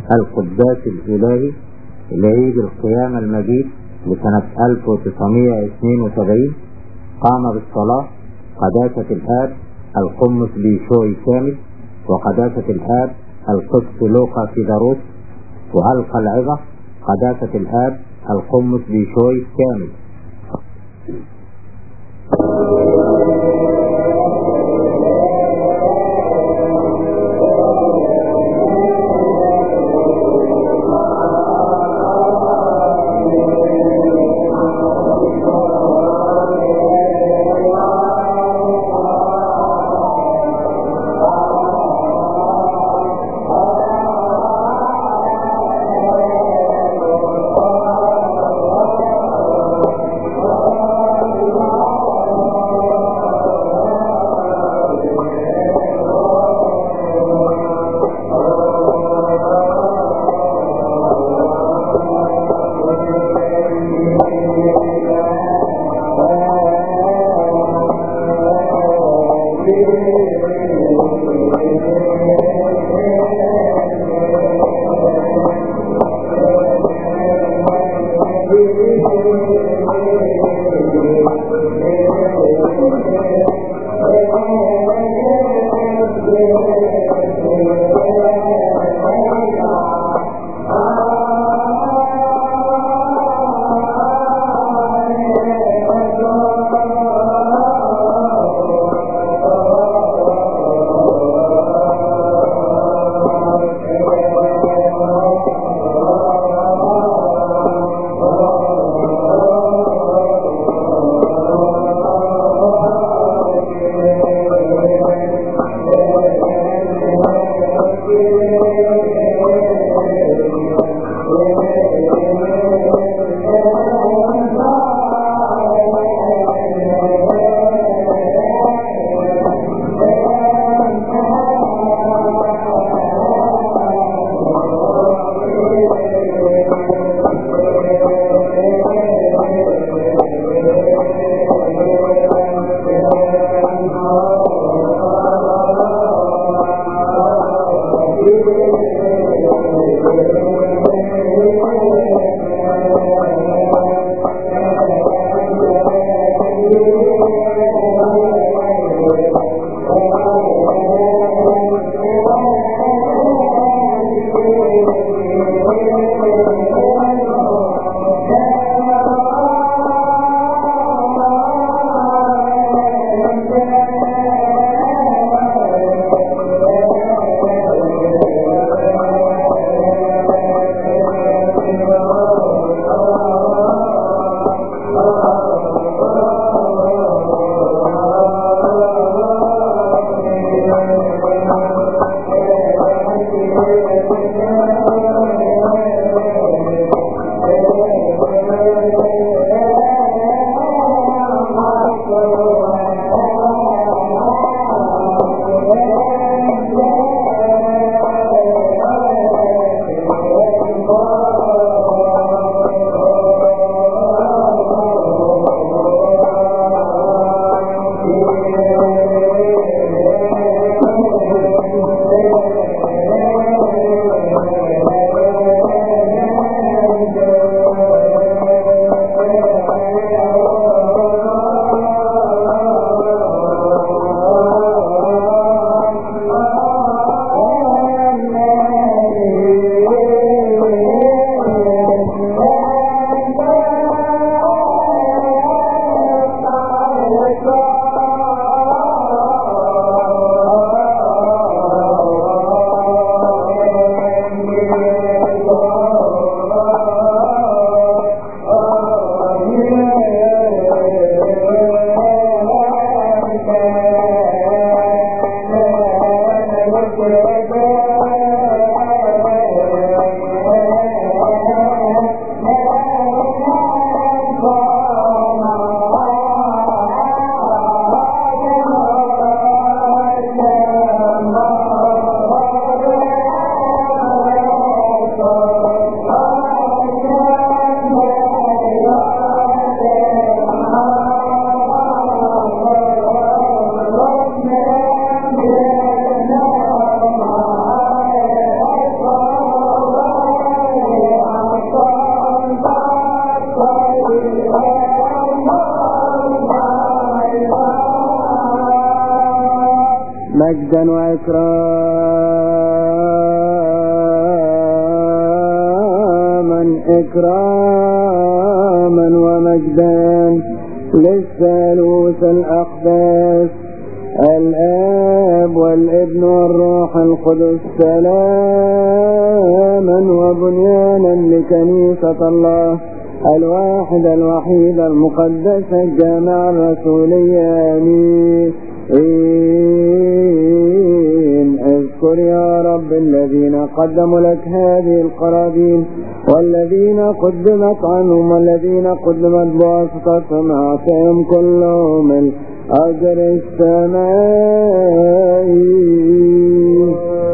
القداس الإلهي لعيد القيامة المجيد لسنة 1972 قام بالصلاة قداسة الآب القمص بيشوي كامل وقداسة الآب القدس لوقا فيداروس، وألقى العظة قداسة الآب القمص بيشوي كامل. ومجدا إكراما ومجدا للثالوث الأقدس الآب والابن والروح القدس سلاما وبنيانا لكنيسة الله الواحد الوحيد المقدس الجامع الرسولية. آمين. اذكر يا رب الذين قدموا لك هذه القرابين والذين قدمت عنهم والذين قدمت بواسطتهم أعطهم كلهم الأجر السمائي.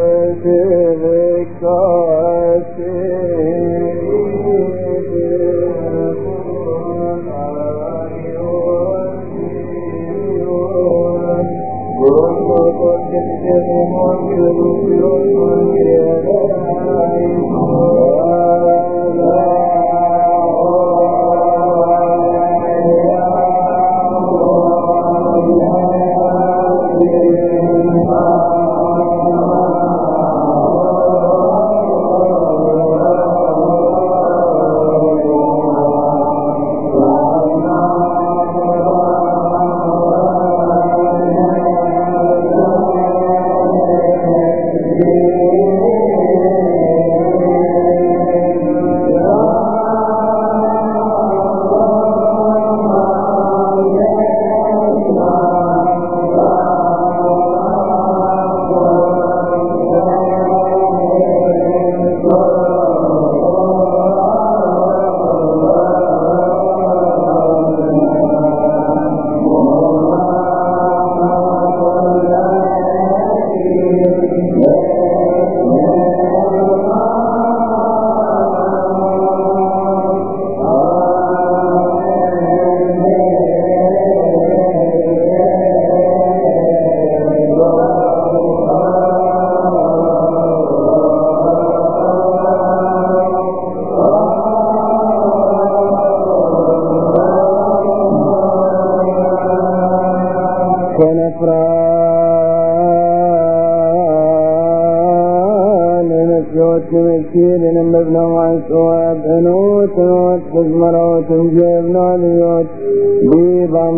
مسكين المبنى وعسواب انوت واتخذ مروت جبنا ليوت بيضا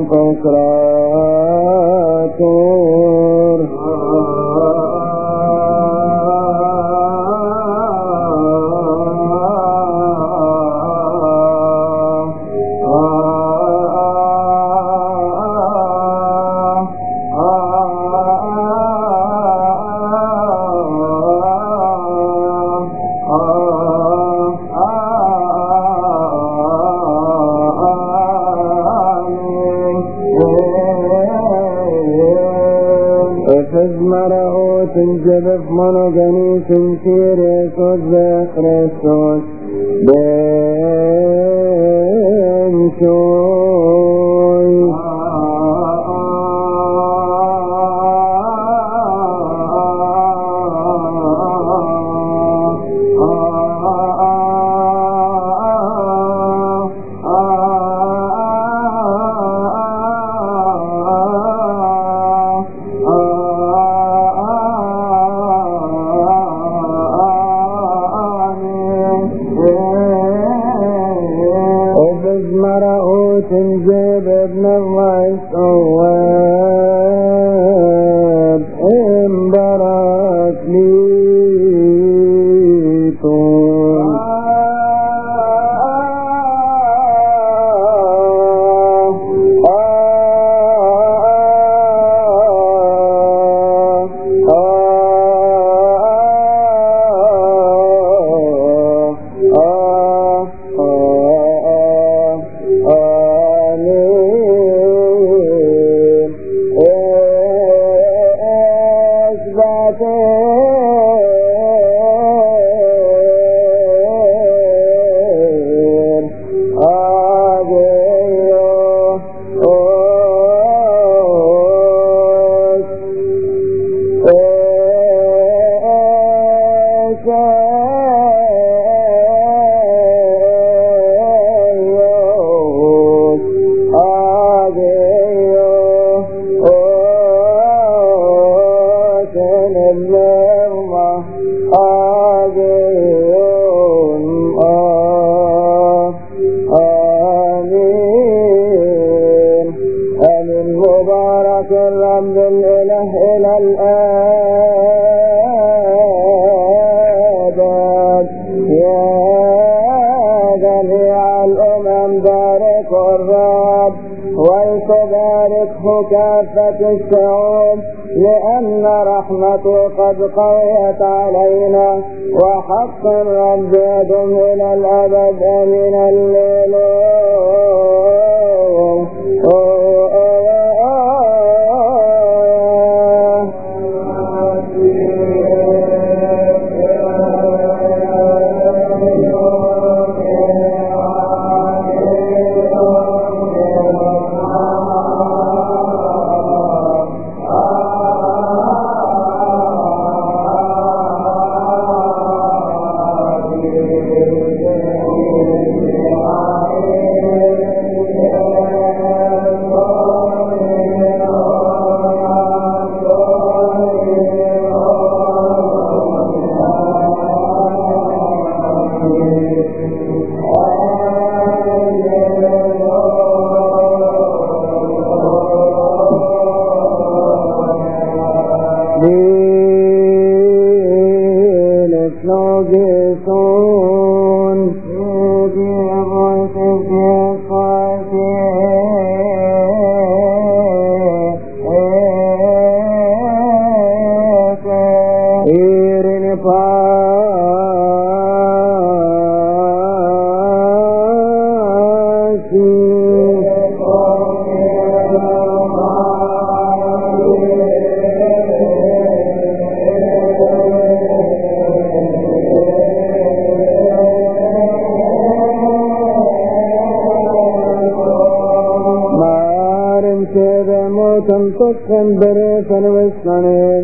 فكراتور تنجبف منوغني سنسير يسوس بخريستوس بنشوي تنجب الظلمة آمين آمين آمين مبارك الرب الإله إلى الآباد يا جميع الأمم بارك الرب ولتباركه كافة الشعوب لأن رحمته قد قويت علينا وحق الرب يدم إلى الأبد آمين تنطقهم بريفا والصنير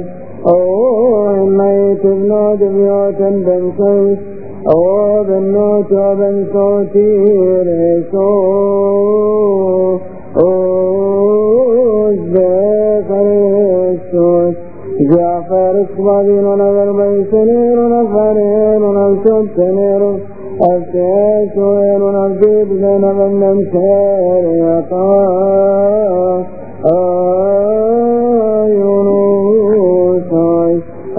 ميت بنود بيوت بنسوس بنوت وبنسوتير يسوس بخر يسوس جعفر اسبابين ونظر بيسنير ونفرين ونفسد سنير أسيس وين ونفسد بين نمسير يطار يونساي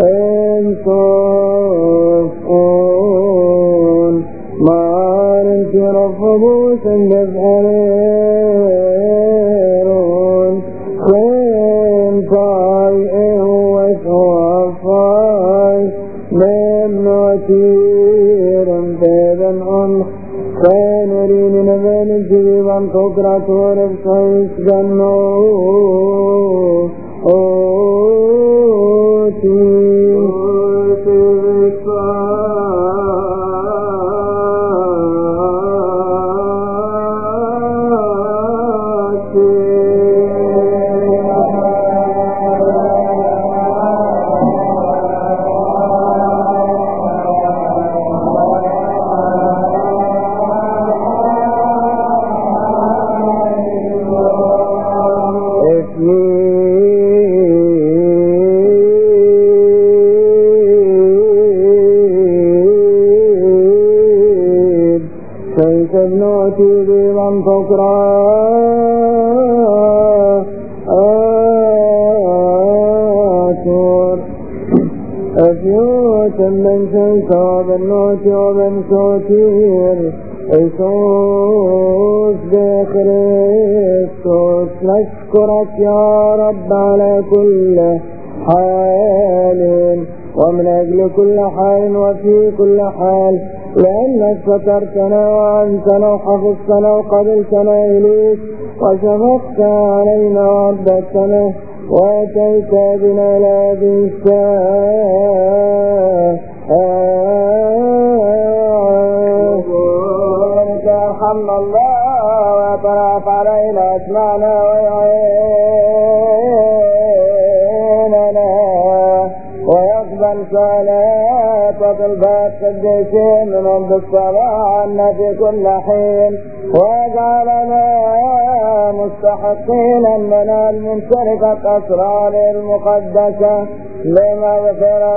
انصفون مارك رفضوس النفعليرون سنفاي وشوفاي نمناتير بيبن أنخ فنرين نبين الجبيبا تقرأ ورفصيص جنو وبنوت وبنسوتير يسوس بخريستوس نشكرك يا رب على كل حال ومن أجل كل حال وفي كل حال لأنك سترتنا وأنتنا وحفظتنا وقبلتنا إليك وشفقت علينا وعبدتنا وأتيت بنا لا ارحمنا الله ويترافع علينا أسمعنا ويعيننا ويقبل صلاة طلبات قديسين من عند الصلاة عنا في كل حين ويجعلنا مستحقين أن ننال من شركة أسرار المقدسة لمغفرة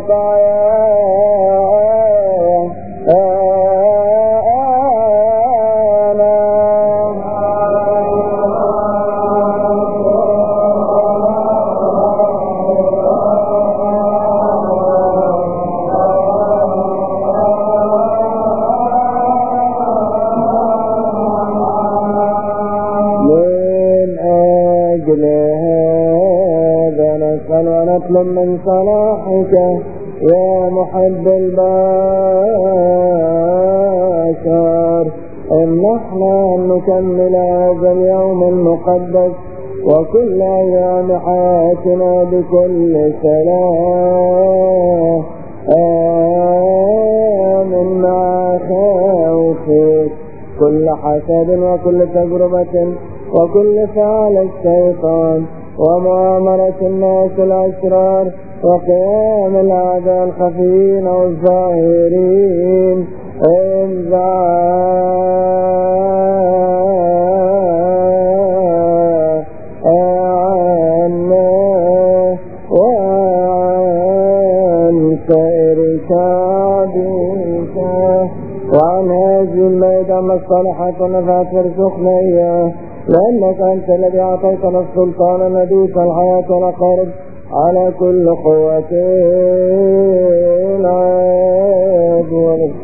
ونطلب من صلاحك يا محب البشر ان احنا نكمل هذا اليوم المقدس وكل ايام حياتنا بكل سلام. آمين مع خوفك كل حسد وكل تجربة وكل فعل الشيطان ومؤامرة الناس الأشرار وقيام الأعداء الخفيين والظاهرين انزع عنا وعن سائر شعبك وعن هذه الميدان الصالحات والنفعات وارزقنا إياه، لأنك أنت الذي أعطيتنا السلطان ندوس الحياة والأقارب على كل قوة العاد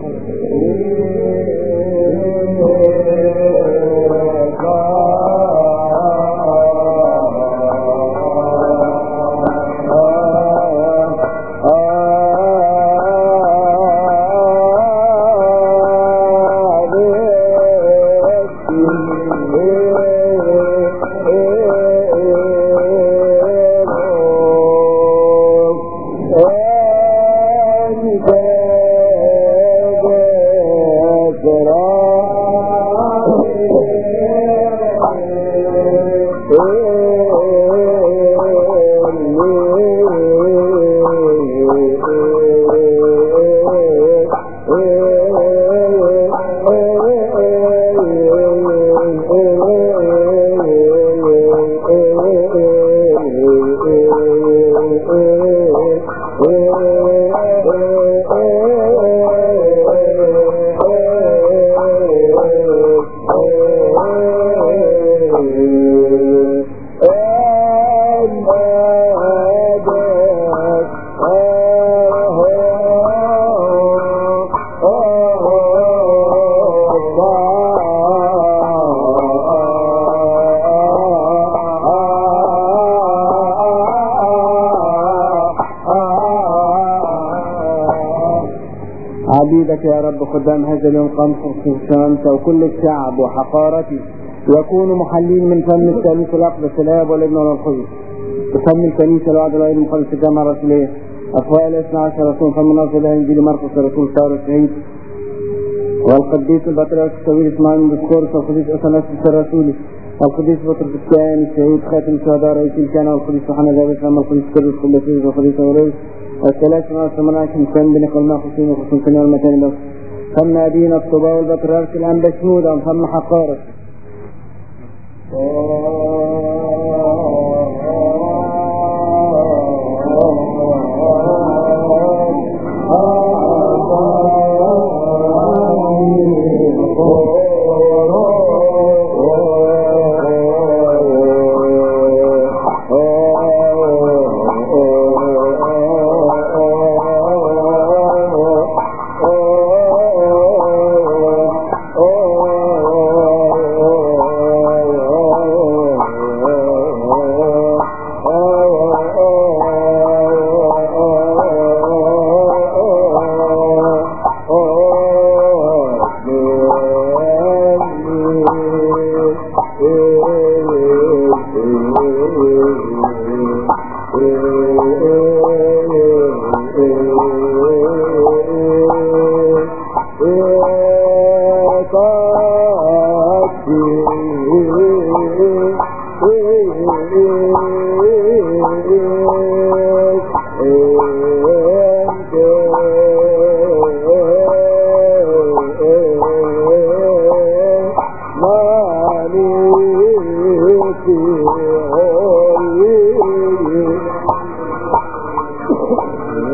عبيدك يا رب خدام هذا اليوم قمص الشمس وكل الشعب وحقارته يكونوا محلين من فم الثالوث الأقدس الآب والابن والقدس وفم الكنيسة الوعد الغير مخلص الجامعة الرسولية أفوال 12 رسول فم ناصر الله إنجيل مرقس الرسول صار الشهيد والقديس البطريرك الكبير اسماعيل بسكورس والقديس أثناسيوس الرسولي والقديس بطرس الكاهن الشهيد خاتم الشهداء رئيس الكهنة والقديس يوحنا البابا سلام والقديس كرس كلاسيس والقديس أوليس والثلاث ناس مناك مسلم بن قلنا خصوصين وخصوصين والمتين بس فم أدينا الصبا والبطريرك الآن بشنودا وفم حقارة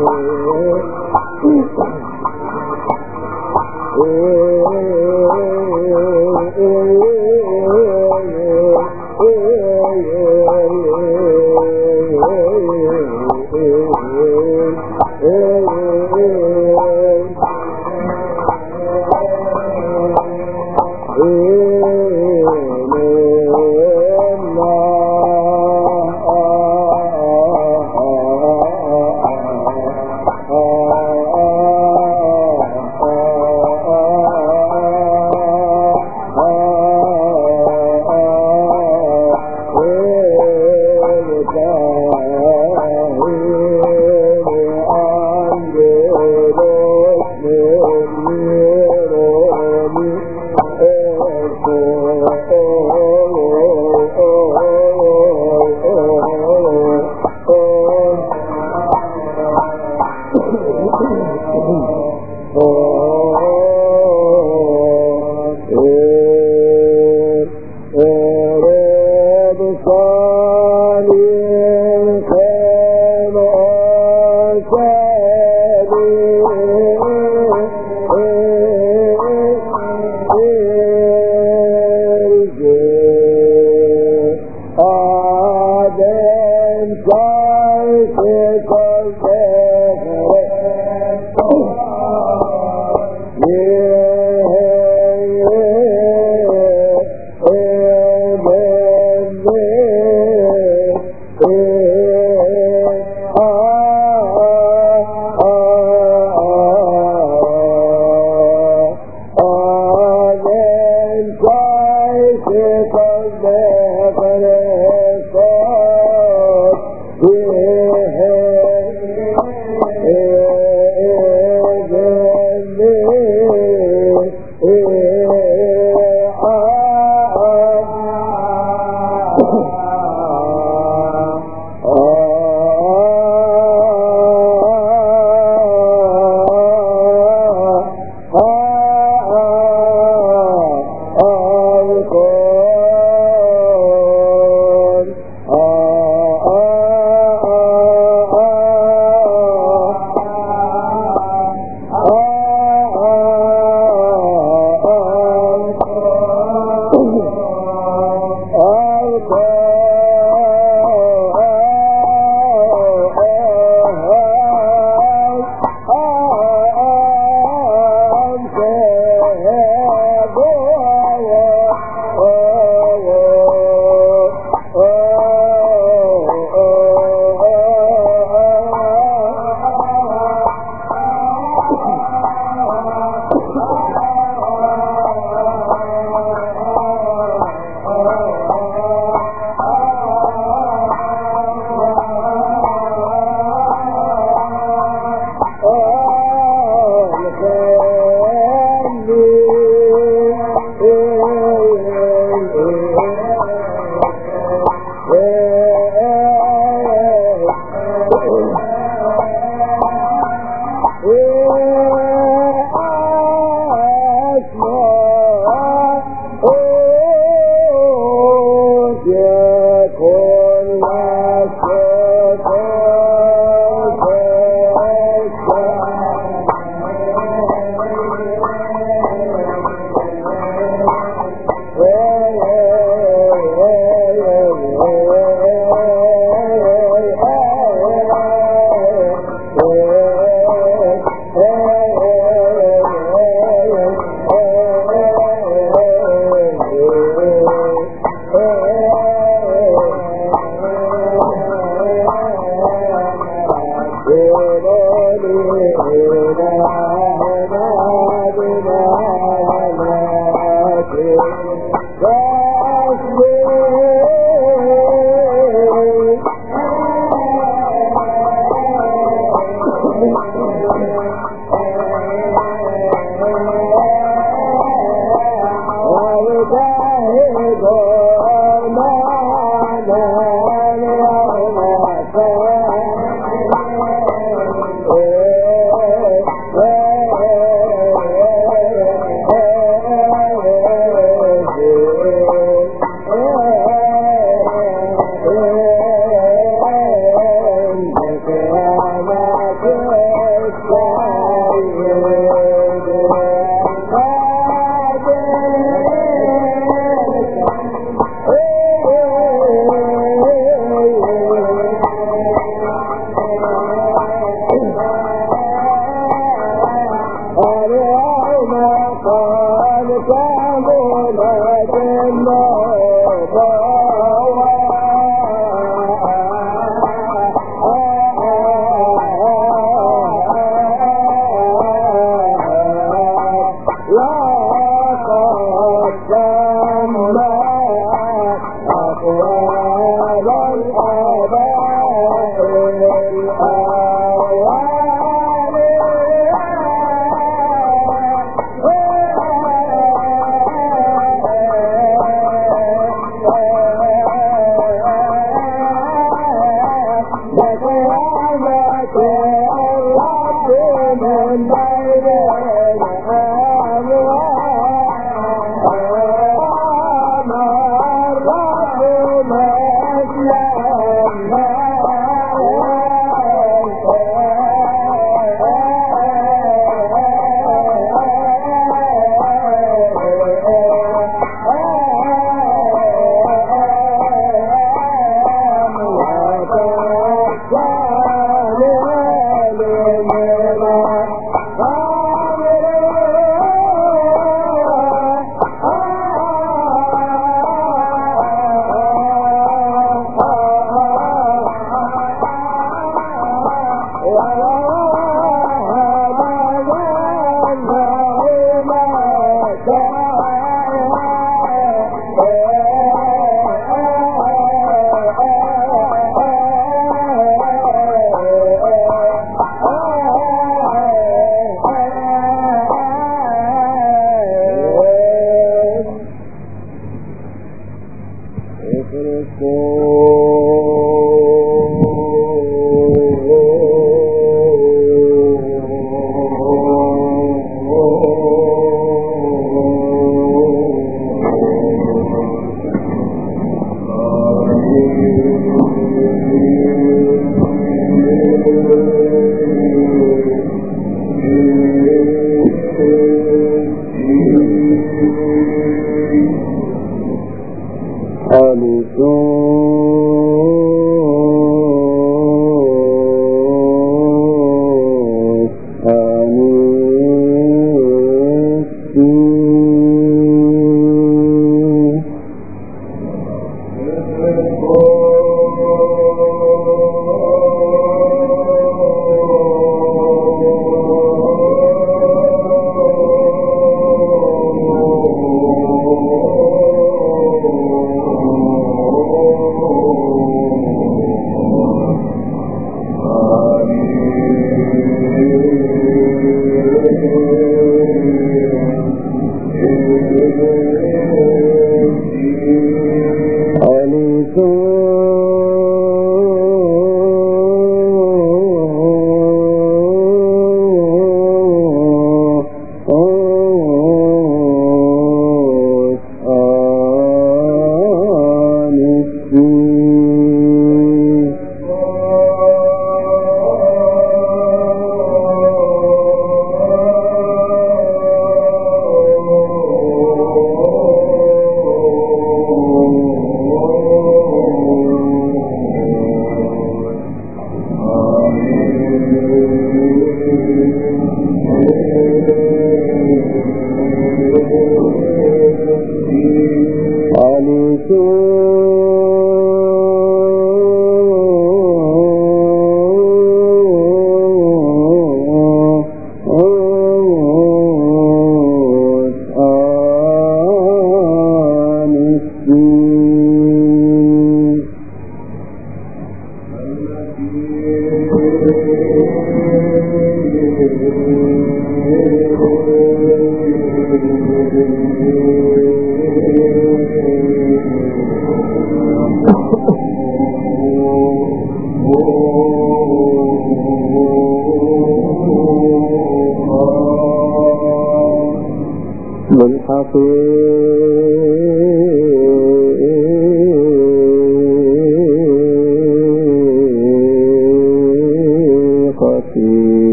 Yeah.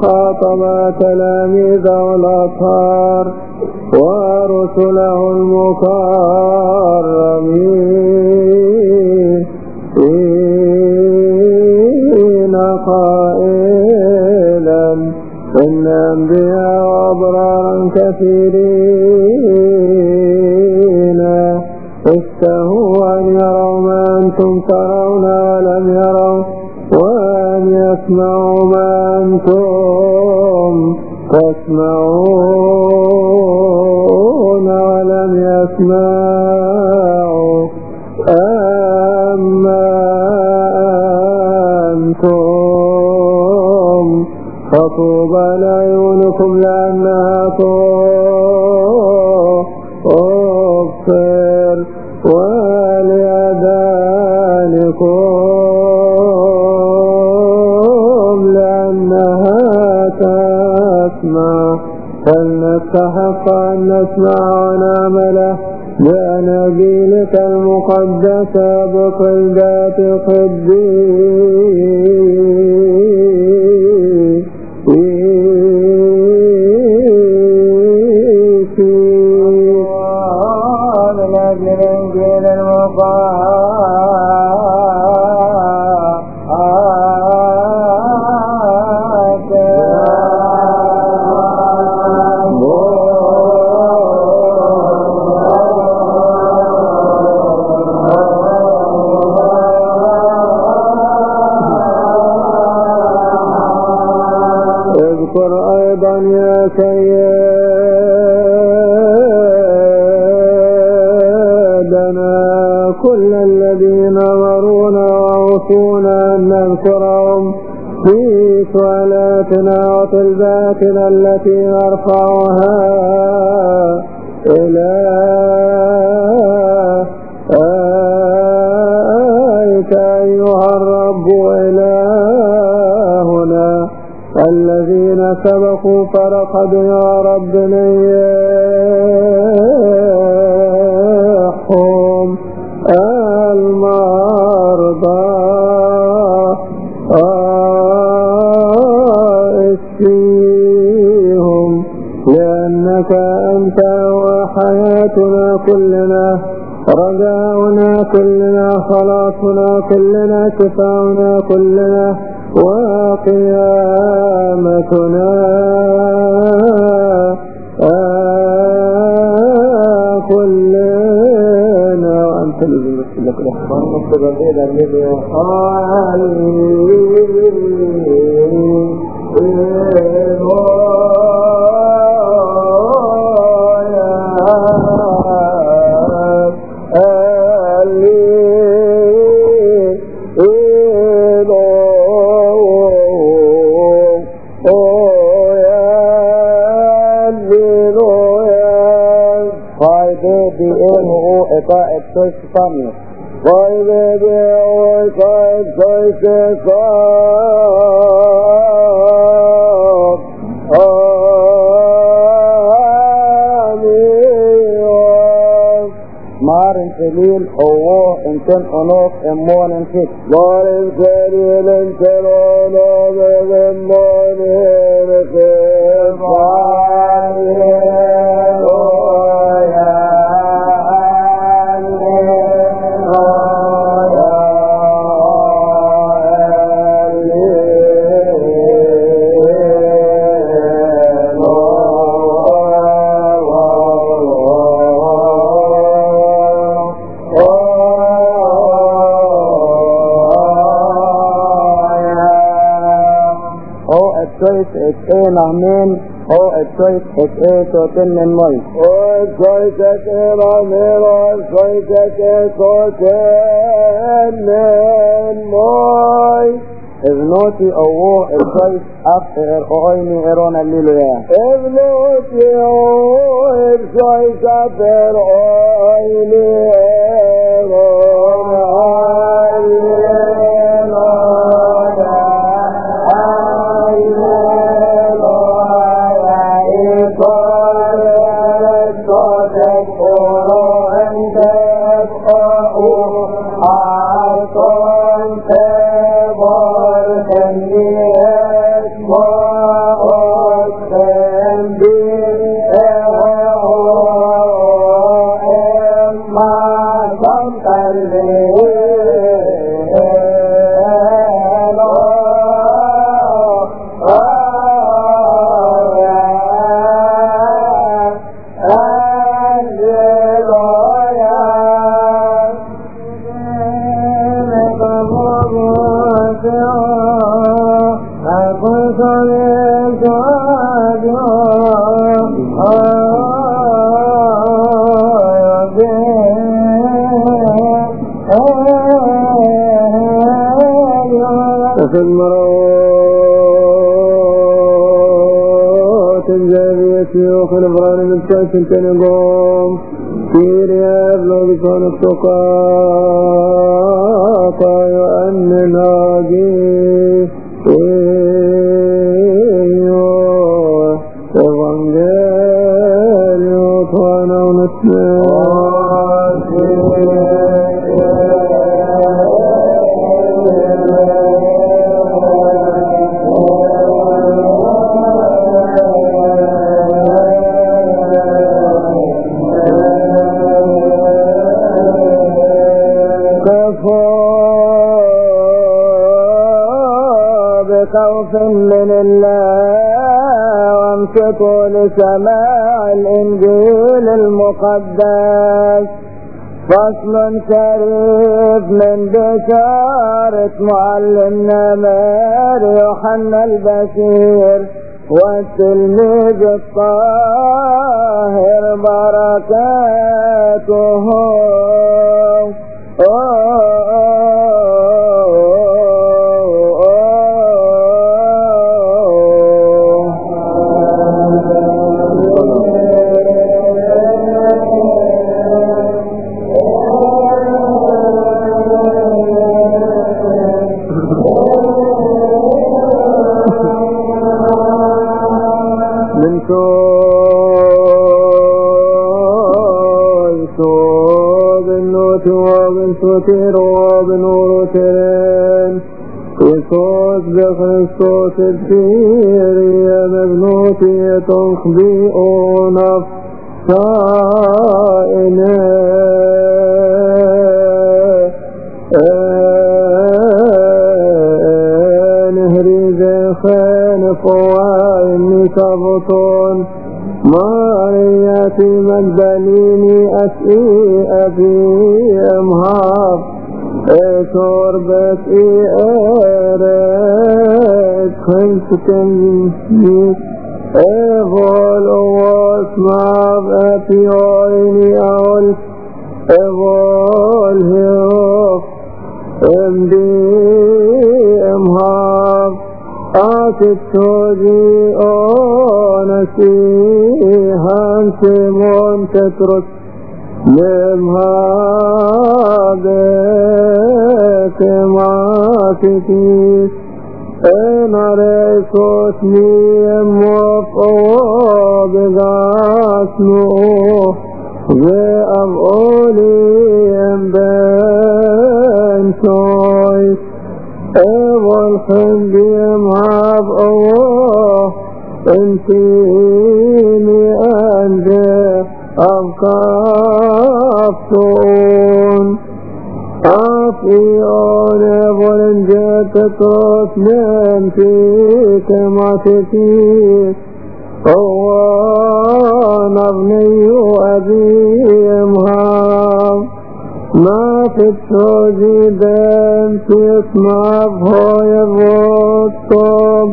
خاطب تلاميذه الأطهار ورسله المكرمين قائلا إن أنبياء وأبرارا كثيرين اشتهوا أن يروا ما أنتم ترون ولم يروا، وأن يسمعوا ما أنتم تسمعون ولم يسمعوا. أما أنتم فطوبى لعيونكم لأنها تبصر، ولأذانكم لأنها تسمع. فلنستحق أن نسمع ونعمل بأناجيلك المقدسة بقلدات اذكر أيضا يا سيدنا كل الذين مرونا وعصونا أن نذكرهم في صلاتنا وطلباتنا التي نرفعها إليك أيها الرب إلهنا. الذين سبقوا فرقدوا يا رب نيحهم المرضى اشفيهم، لأنك أنت وحياتنا كلنا، رجاؤنا كلنا، خلاصنا كلنا، شفاؤنا كلنا، وقيامتنا كلنا. وأنت الذي يمثل لك الأخبار مكتبا إلى الذي Maren Selil og en ten onof en månen sitt. Maren Selil en ten onof en månen sitt. Amen. Og et søjt et og den en møg. Og et søjt et amen. Og et søjt et og den en møg. Evnoti owo et søjt af og øjne eron alleluia. Evnoti owo et søjt af og øjne eron alleluia. وفي المرات الجارية وفي الأبرار من كاسل تنقوم في رياض لو بكون التقاق وأن ناجي وغنجال وطوانا خوف من الله وامسكوا لسماع الإنجيل المقدس. فصل شريف من بشارة معلمنا مار يوحنا البشير والتلميذ الطاهر بركاته. وبالسوتير وبالنورتين وصوت بخريستوس الدير يا مبنوتي تخبئون صائنا نهري زخان فوائني كبطون مارياتي مجدليني أسئي أبي أمهاب تربت أرد خلف كميت أغول واسماب أبيويني أول أغول هيوف أمدي أمهاب آكد توجي نسيهان سيمون تترك لمهابك ما تكيس انا ريسوس ميم وفقو بغاسنو غيب أوليم بين شويس اول خنديم عاب الله انتيني انجي أبقافتون أفيون ولنجتكوت نمتي كما تكيس قوان أبني أبي أمهام ما في التوجي بنتي اسمع بهاي الرطب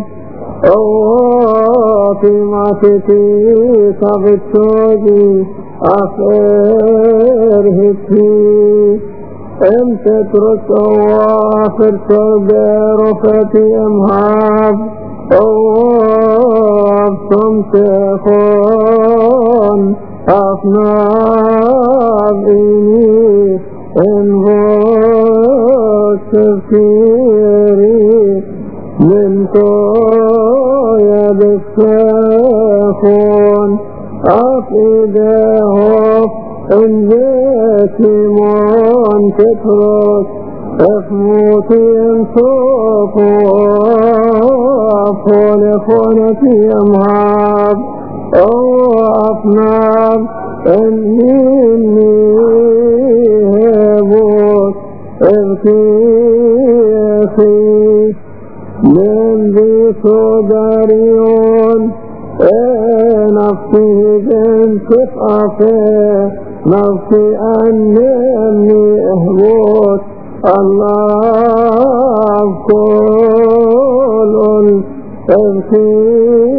في معتتي صغتوجي أخير هتي انت ترك أوافر صبر رفتي أمهاب أواب سمتخون أفناب إني انغوش تفكيري من يا بالسخون أفيده انجتمون تترك افموتي انصفوا أفول خونتي أمهاب أو أفناب انهيني هبوت ابكي أخي من ذي صدريون نفسي بنت أفي نفسي أني أهبوت الله كل أبكي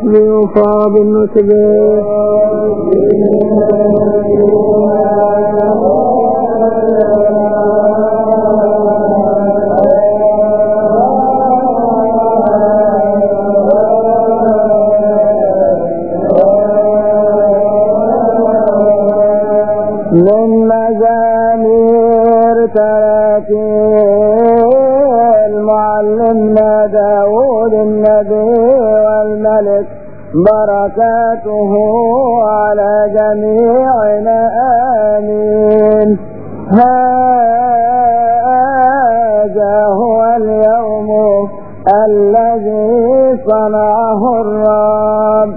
بيوفى بالنسبة من مزامير تراتيل معلمنا داود النبي والملك بركاته على جميعنا آمين. هذا هو اليوم الذي صنعه الرب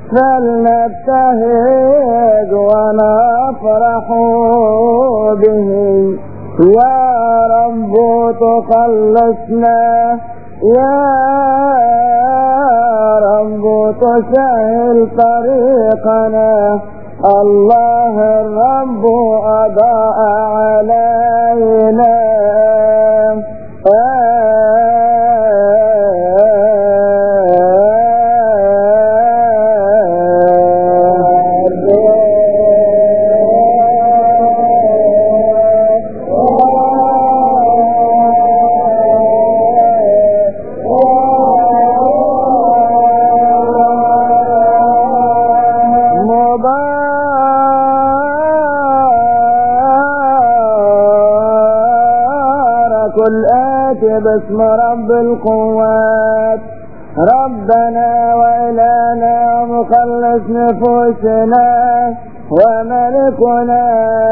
فلنبتهج ونفرح به. يا رب تخلصنا، يا رب تسهل طريقنا. الله الرب أضاء علينا. باسم رب القوات ربنا وإلهنا ومخلص نفوسنا وملكنا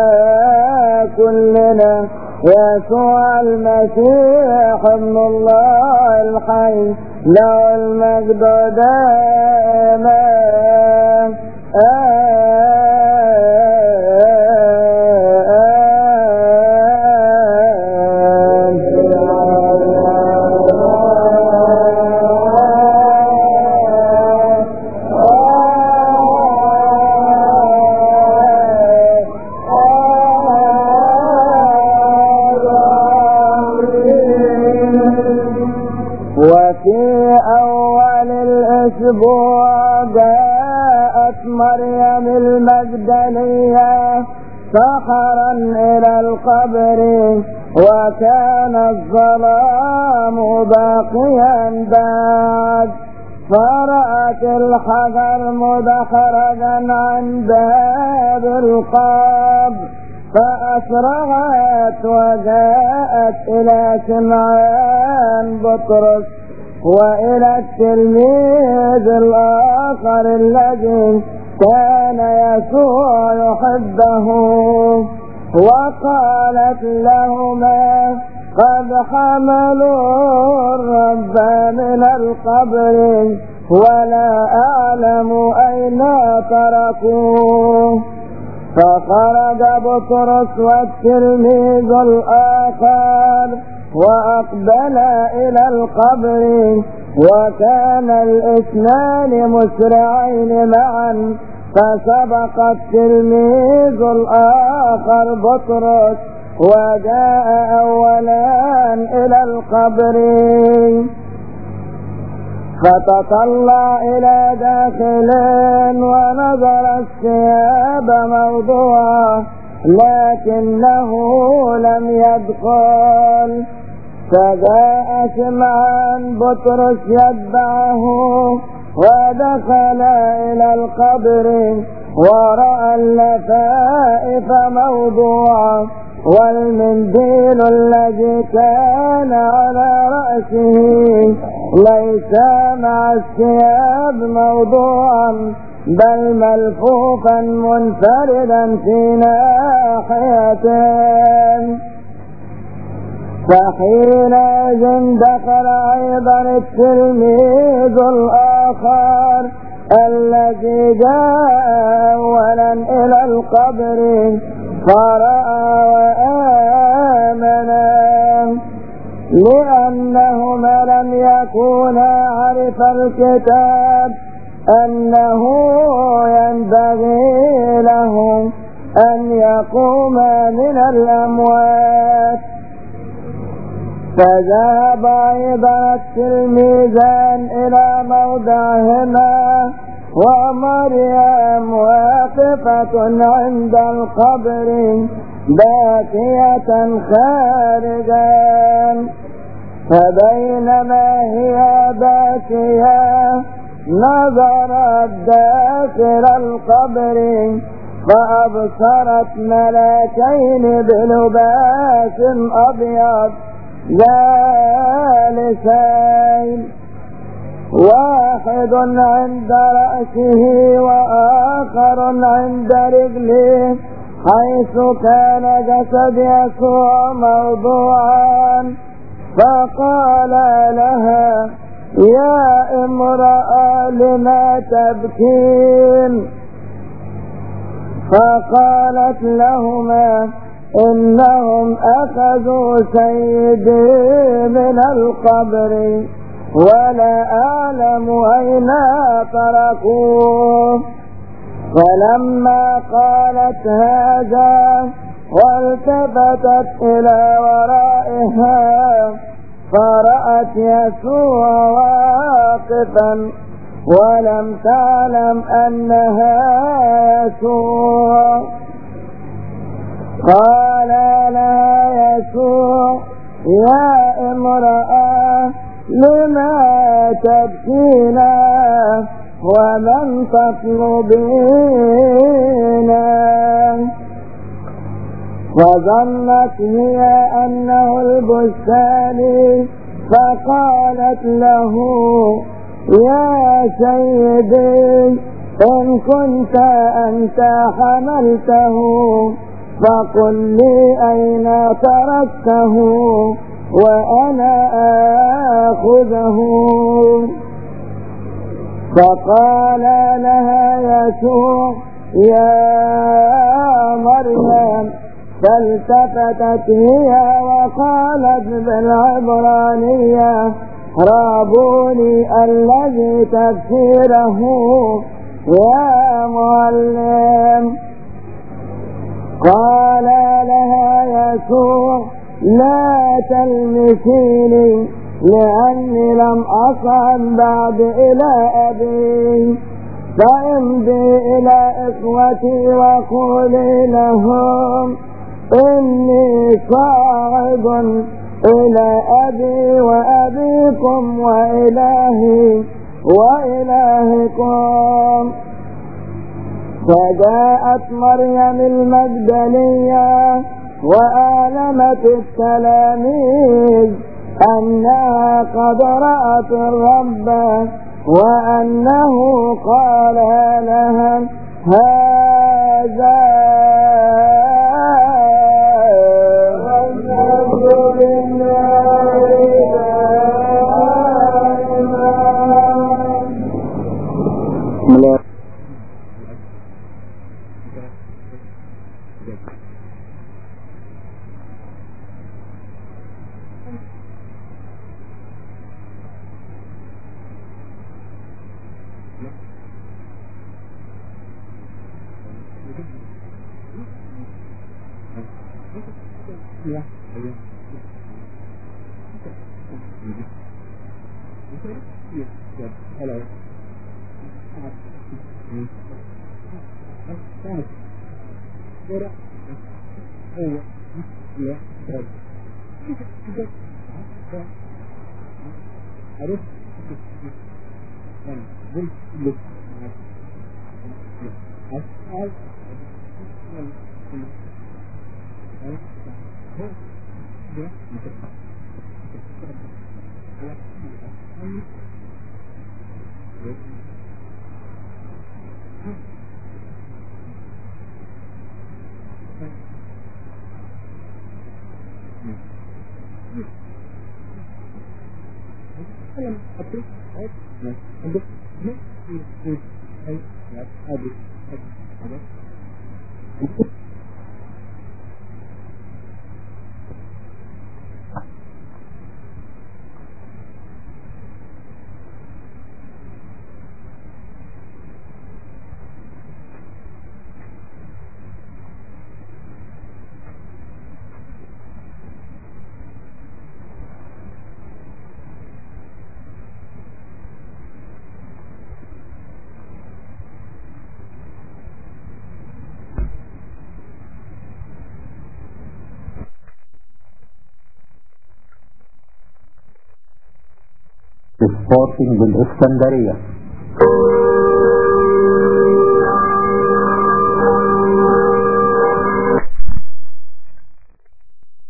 كلنا يسوع المسيح ابن الله الحي له المجد دائما. وفي أول الأسبوع جاءت مريم المجدلية سحرا إلى القبر وكان الظلام باقيا بعد، فرأت الحجر مدحرجا عن باب القبر فأسرعت وجاءت إلى سمعان بطرس وإلى التلميذ الآخر الذي كان يسوع يحبه، وقالت لهما قد حملوا الرب من القبر ولا أعلم أين تركوه. فخرج بطرس والتلميذ الآخر وأقبلا إلى القبر وكان الاثنان مسرعين معا، فسبق التلميذ الآخر بطرس وجاء أولا إلى القبر فتطلع إلى داخل ونظر الثياب موضوعة لكنه لم يدخل. فجاء سمعان بطرس يتبعه ودخل إلى القبر ورأى اللفائف موضوعة والمنديل الذي كان على رأسه ليس مع الثياب موضوعا بل ملفوفا منفردا في ناحيتين. فحينئذ دخل أيضا التلميذ الآخر الذي جاء أولا إلى القبر فرأى وآمنا لأنهما لم يكونا عرف الكتاب أنه ينبغي لهم أن يقوما من الأموات. فذهب أيضا التلميذان إلى موضعهما ومريم واقفة عند القبر باكية خارجا. فبينما هي باكية نظرت داخل القبر فأبصرت ملكين بلباس أبيض جالسين، واحد عند رأسه وآخر عند رجله، حيث كان جسد يسوع موضوعا. فقال لها: يا امرأة لما تبكين؟ فقالت لهما: إنهم أخذوا سيدي من القبر ولا أعلم أين تركوه. فلما قالت هذا والتفتت إلى ورائها فرأت يسوع واقفا ولم تعلم أنها يسوع. قال لها يسوع: يا امرأة لما تبكين ومن تطلبين؟ وظنت هي أنه البستاني فقالت له: يا سيدي إن كنت أنت حملته فقل لي أين تركته وأنا آخذه. فقال لها يسوع: يا مريم. فالتفتت هي وقالت بالعبرانية: رابوني، الذي تفسيره يا معلم. قال لها يسوع: لا تلمسيني لأني لم أصعد بعد إلى أبي، فامضي إلى إخوتي وقولي لهم إني صاعد إلى أبي وأبيكم وإلهي وإلهكم. فجاءت مريم المجدلية وأعلمت التلاميذ أنها قد رأت الرب وأنه قال لها: هذا سبورتنج بالإسكندرية.